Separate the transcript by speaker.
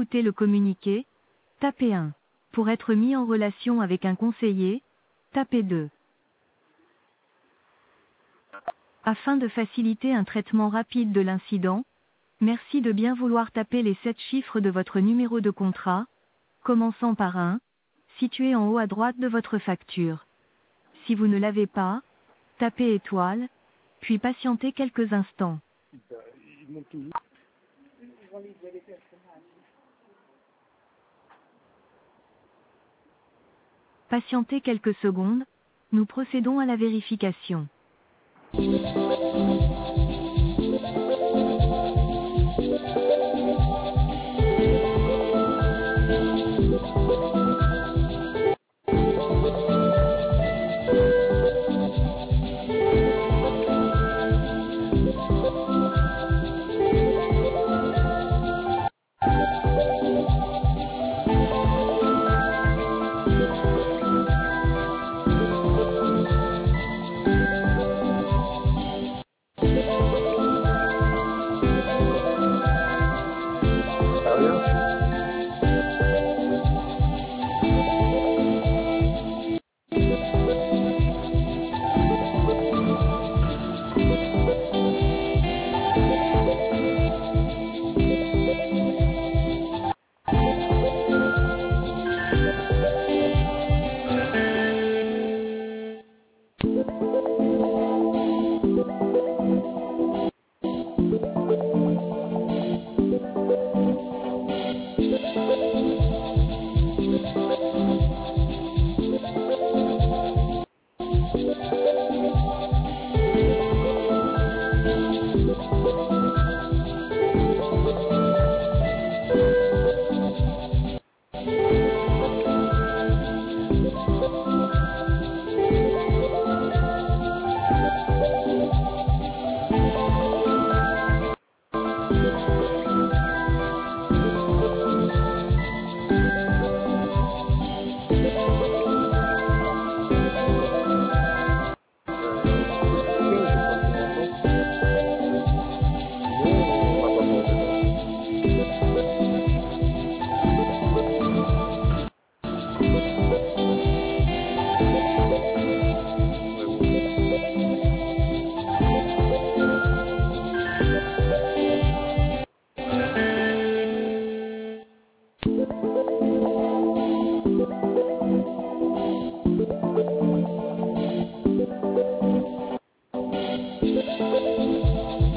Speaker 1: écouter le communiqué, tapez 1. Pour être mis en relation avec un conseiller, tapez 2. Afin de faciliter un traitement rapide de l'incident, merci de bien vouloir taper les 7 chiffres de votre numéro de contrat, commençant par 1, situé en haut à droite de votre facture. Si vous ne l'avez pas, tapez étoile, puis patientez quelques instants.
Speaker 2: Ils montent toujours.
Speaker 1: Patientez quelques secondes, nous procédons à la vérification.
Speaker 2: Ah, rien.